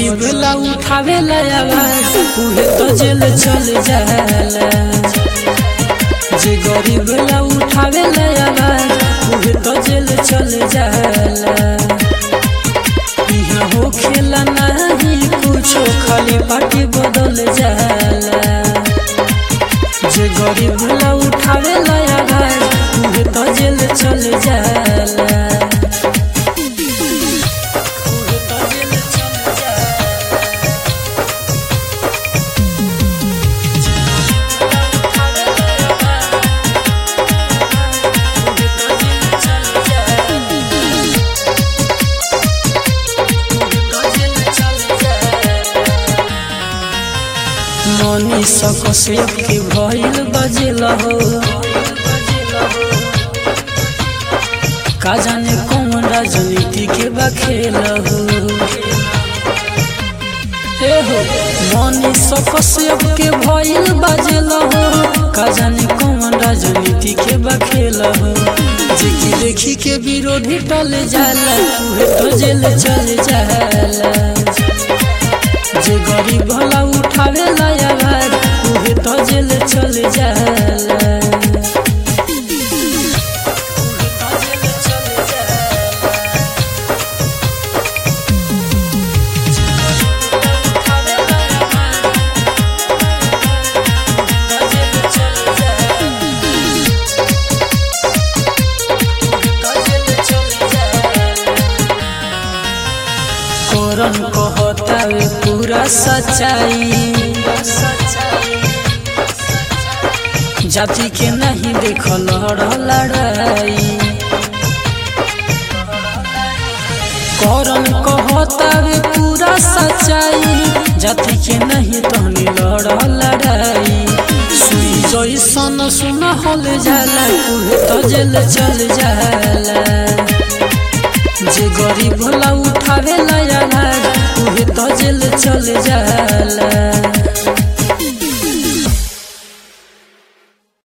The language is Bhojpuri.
गरीब ला उठावे ला आवाज उहे तो जेल चल जाला। जे गरीब ला उठावे ला आवाज उहे तो जेल चल जाला। यहाँ हो खेला नहीं कुछो खाली पार्टी बदल जाला। जे गरीब ला उठावे ला आवाज उहे तो जेल चल जाला। मनी सकसेप के भइल बजेल हो, का जाने कौन राजनीति के बखेल हो। मनी सकसेप के भइल बजेल हो, का जाने कौन राजनीति के बखेल हो। जेकी देखी के विरोधी टल जाला उहे तो जेल चल जाला। जे गरीब भला उठावे ला आवाज उहे तो जेल चल जाला। कोरन कहतावे पूरा सच्चाई, जाति के नहीं देखल लड़ाई। कोरन कहतावे पूरा सच्चाई, जाति के नहीं तहनी लड़ाई। सुई जैसन सुन हल जाला उहे तो जेल चल जाला। जे गरीब भला उठावे ला आवाज उहे तो जेल चल जाला।